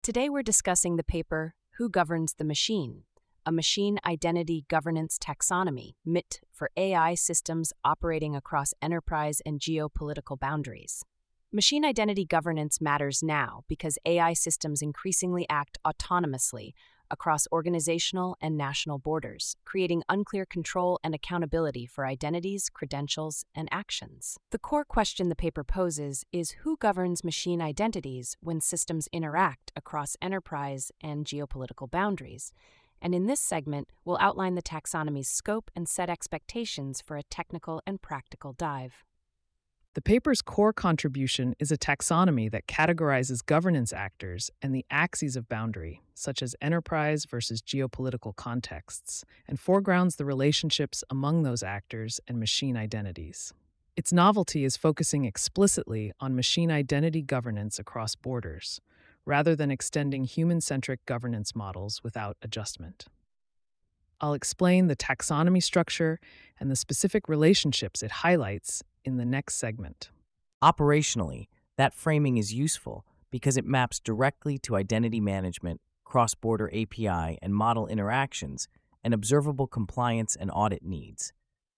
Today we're discussing the paper Who Governs the Machine? A Machine Identity Governance Taxonomy, MIT, for AI systems operating across enterprise and geopolitical boundaries. Machine identity governance matters now because AI systems increasingly act autonomously across organizational and national borders, creating unclear control and accountability for identities, credentials, and actions. The core question the paper poses is who governs machine identities when systems interact across enterprise and geopolitical boundaries? And in this segment, we'll outline the taxonomy's scope and set expectations for a technical and practical dive. The paper's core contribution is a taxonomy that categorizes governance actors and the axes of boundary, such as enterprise versus geopolitical contexts, and foregrounds the relationships among those actors and machine identities. Its novelty is focusing explicitly on machine identity governance across borders, rather than extending human-centric governance models without adjustment. I'll explain the taxonomy structure and the specific relationships it highlights in the next segment. Operationally, that framing is useful because it maps directly to identity management, cross-border API and model interactions, and observable compliance and audit needs.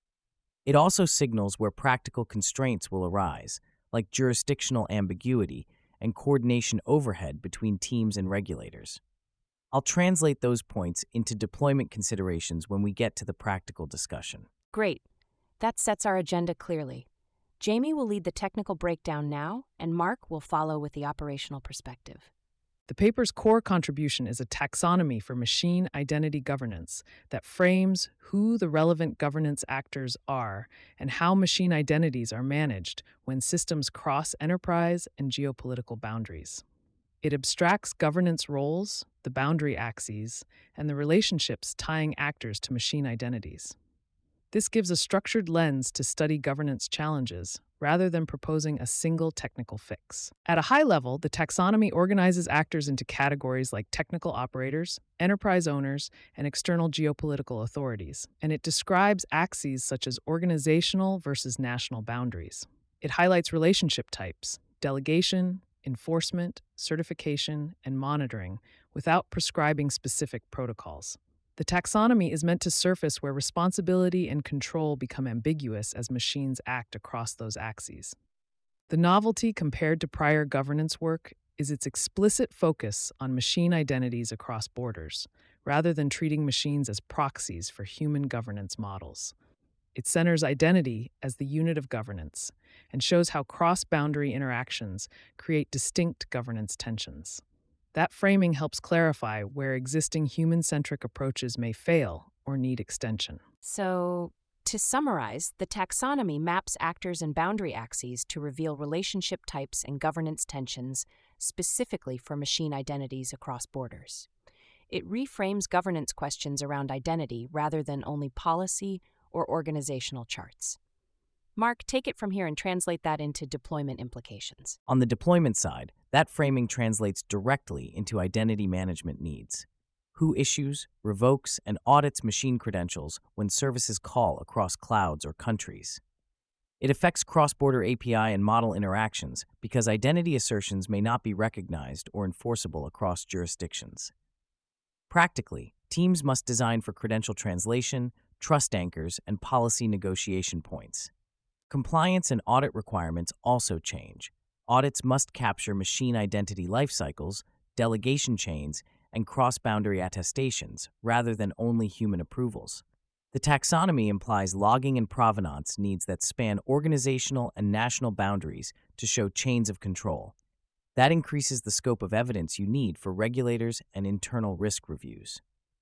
It also signals where practical constraints will arise, like jurisdictional ambiguity and coordination overhead between teams and regulators. I'll translate those points into deployment considerations when we get to the practical discussion. Great. That sets our agenda clearly. Jamie will lead the technical breakdown now, and Mark will follow with the operational perspective. The paper's core contribution is a taxonomy for machine identity governance that frames who the relevant governance actors are and how machine identities are managed when systems cross enterprise and geopolitical boundaries. It abstracts governance roles, the boundary axes, and the relationships tying actors to machine identities. This gives a structured lens to study governance challenges, rather than proposing a single technical fix. At a high level, the taxonomy organizes actors into categories like technical operators, enterprise owners, and external geopolitical authorities, and it describes axes such as organizational versus national boundaries. It highlights relationship types, delegation, enforcement, certification, and monitoring, without prescribing specific protocols. The taxonomy is meant to surface where responsibility and control become ambiguous as machines act across those axes. The novelty compared to prior governance work is its explicit focus on machine identities across borders, rather than treating machines as proxies for human governance models. It centers identity as the unit of governance and shows how cross-boundary interactions create distinct governance tensions. That framing helps clarify where existing human-centric approaches may fail or need extension. So, to summarize, the taxonomy maps actors and boundary axes to reveal relationship types and governance tensions specifically for machine identities across borders. It reframes governance questions around identity rather than only policy or organizational charts. Mark, take it from here and translate that into deployment implications. On the deployment side, that framing translates directly into identity management needs. Who issues, revokes, and audits machine credentials when services call across clouds or countries? It affects cross-border API and model interactions because identity assertions may not be recognized or enforceable across jurisdictions. Practically, teams must design for credential translation, trust anchors, and policy negotiation points. Compliance and audit requirements also change. Audits must capture machine identity lifecycles, delegation chains, and cross-boundary attestations, rather than only human approvals. The taxonomy implies logging and provenance needs that span organizational and national boundaries to show chains of control. That increases the scope of evidence you need for regulators and internal risk reviews.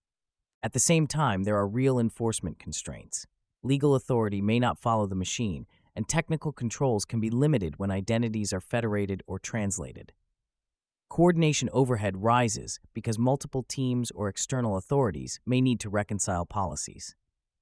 At the same time, there are real enforcement constraints. Legal authority may not follow the machine, and technical controls can be limited when identities are federated or translated. Coordination overhead rises because multiple teams or external authorities may need to reconcile policies.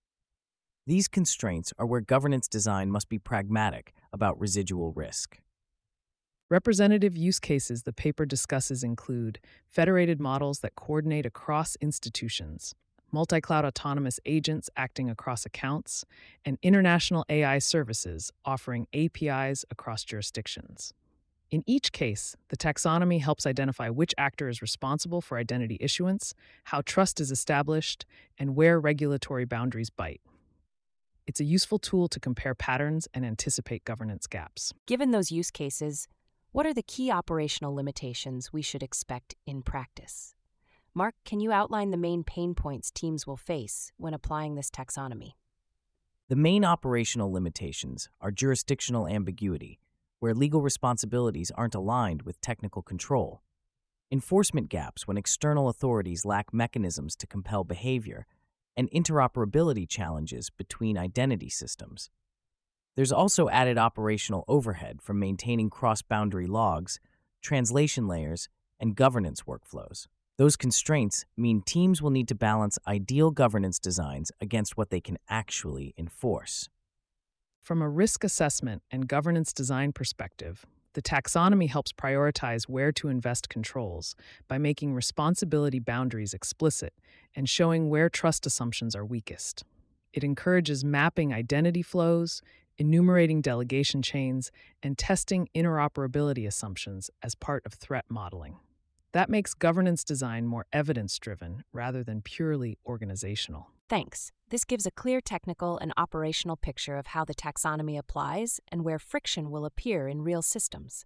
These constraints are where governance design must be pragmatic about residual risk. Representative use cases the paper discusses include federated models that coordinate across institutions, multi-cloud autonomous agents acting across accounts, and international AI services offering APIs across jurisdictions. In each case, the taxonomy helps identify which actor is responsible for identity issuance, how trust is established, and where regulatory boundaries bite. It's a useful tool to compare patterns and anticipate governance gaps. Given those use cases, what are the key operational limitations we should expect in practice? Mark, can you outline the main pain points teams will face when applying this taxonomy? The main operational limitations are jurisdictional ambiguity, where legal responsibilities aren't aligned with technical control, enforcement gaps when external authorities lack mechanisms to compel behavior, and interoperability challenges between identity systems. There's also added operational overhead from maintaining cross-boundary logs, translation layers, and governance workflows. Those constraints mean teams will need to balance ideal governance designs against what they can actually enforce. From a risk assessment and governance design perspective, the taxonomy helps prioritize where to invest controls by making responsibility boundaries explicit and showing where trust assumptions are weakest. It encourages mapping identity flows, enumerating delegation chains, and testing interoperability assumptions as part of threat modeling. That makes governance design more evidence-driven rather than purely organizational. Thanks. This gives a clear technical and operational picture of how the taxonomy applies and where friction will appear in real systems.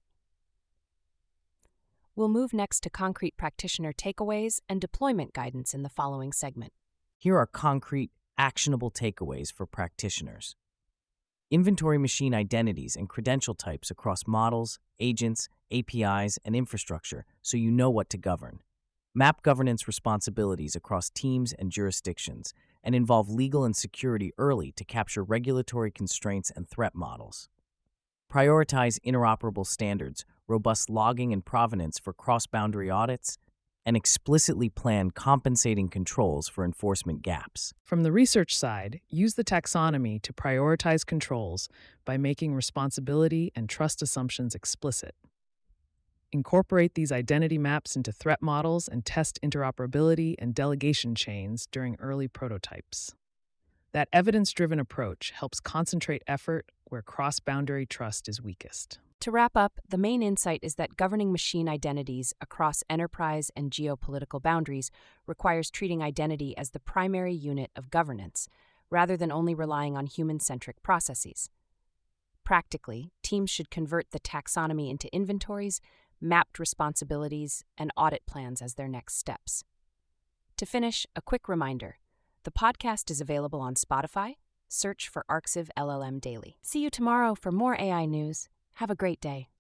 We'll move next to concrete practitioner takeaways and deployment guidance in the following segment. Here are concrete, actionable takeaways for practitioners. Inventory machine identities and credential types across models, agents, APIs, and infrastructure so you know what to govern. Map governance responsibilities across teams and jurisdictions, and involve legal and security early to capture regulatory constraints and threat models. Prioritize interoperable standards, robust logging and provenance for cross-boundary audits, and explicitly plan compensating controls for enforcement gaps. From the research side, use the taxonomy to prioritize controls by making responsibility and trust assumptions explicit. Incorporate these identity maps into threat models and test interoperability and delegation chains during early prototypes. That evidence-driven approach helps concentrate effort where cross-boundary trust is weakest. To wrap up, the main insight is that governing machine identities across enterprise and geopolitical boundaries requires treating identity as the primary unit of governance, rather than only relying on human-centric processes. Practically, teams should convert the taxonomy into inventories, mapped responsibilities, and audit plans as their next steps. To finish, a quick reminder. The podcast is available on Spotify. Search for Arxiv LLM Daily. See you tomorrow for more AI news. Have a great day.